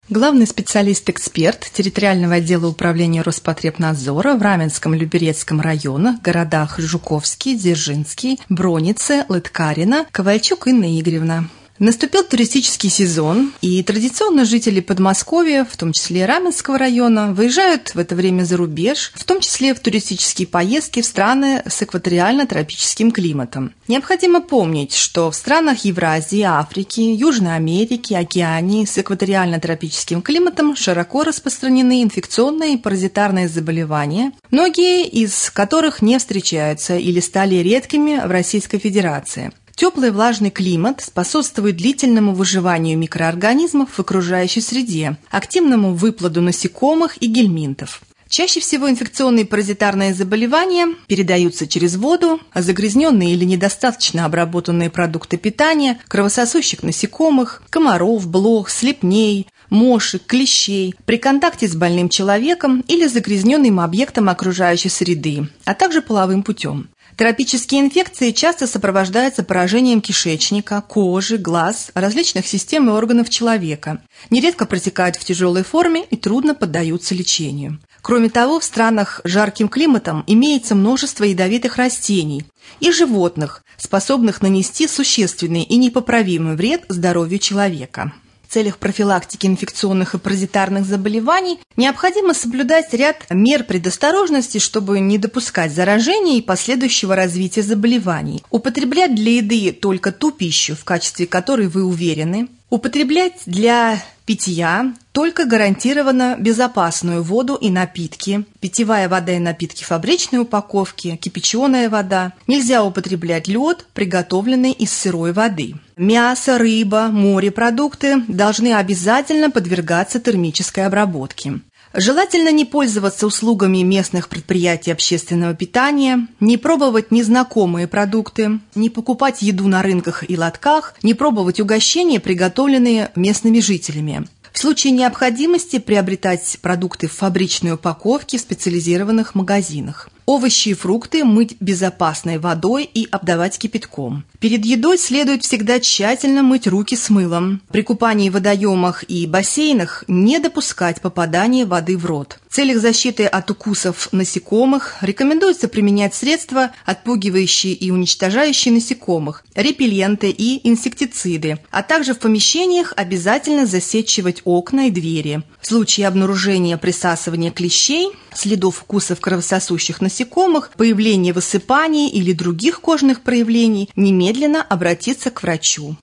Главный специалист-эксперт территориального отдела управления Роспотребнадзора в Раменском-Люберецком районах, городах Жуковский, Дзержинский, Бронице, Лыткарино, Ковальчук Инна Игоревна. Наступил туристический сезон, и традиционно жители Подмосковья, в том числе и Раменского района, выезжают в это время за рубеж, в том числе в туристические поездки в страны с экваториально-тропическим климатом. Необходимо помнить, что в странах Евразии, Африки, Южной Америки, Океании с экваториально-тропическим климатом широко распространены инфекционные и паразитарные заболевания, многие из которых не встречаются или стали редкими в Российской Федерации. Теплый влажный климат способствует длительному выживанию микроорганизмов в окружающей среде, активному выплоду насекомых и гельминтов. Чаще всего инфекционные паразитарные заболевания передаются через воду, а загрязненные или недостаточно обработанные продукты питания, кровососущих насекомых, комаров, блох, слепней, мошек, клещей при контакте с больным человеком или загрязненным объектом окружающей среды, а также половым путем. Тропические инфекции часто сопровождаются поражением кишечника, кожи, глаз, различных систем и органов человека, нередко протекают в тяжелой форме и трудно поддаются лечению. Кроме того, в странах с жарким климатом имеется множество ядовитых растений и животных, способных нанести существенный и непоправимый вред здоровью человека. В целях профилактики инфекционных и паразитарных заболеваний необходимо соблюдать ряд мер предосторожности, чтобы не допускать заражения и последующего развития заболеваний. Употреблять для еды только ту пищу, в качестве которой вы уверены. Употреблять для питья только гарантированно безопасную воду и напитки. Питьевая вода и напитки фабричной упаковки, кипяченая вода. Нельзя употреблять лед, приготовленный из сырой воды. Мясо, рыба, морепродукты должны обязательно подвергаться термической обработке. Желательно не пользоваться услугами местных предприятий общественного питания, не пробовать незнакомые продукты, не покупать еду на рынках и лотках, не пробовать угощения, приготовленные местными жителями. В случае необходимости приобретать продукты в фабричной упаковке в специализированных магазинах. Овощи и фрукты мыть безопасной водой и обдавать кипятком. Перед едой следует всегда тщательно мыть руки с мылом. При купании в водоемах и бассейнах не допускать попадания воды в рот. В целях защиты от укусов насекомых рекомендуется применять средства, отпугивающие и уничтожающие насекомых, репелленты и инсектициды, а также в помещениях обязательно засечивать окна и двери. В случае обнаружения присасывания клещей, следов укусов кровососущих насекомых, появления высыпаний или других кожных проявлений, немедленно обратиться к врачу.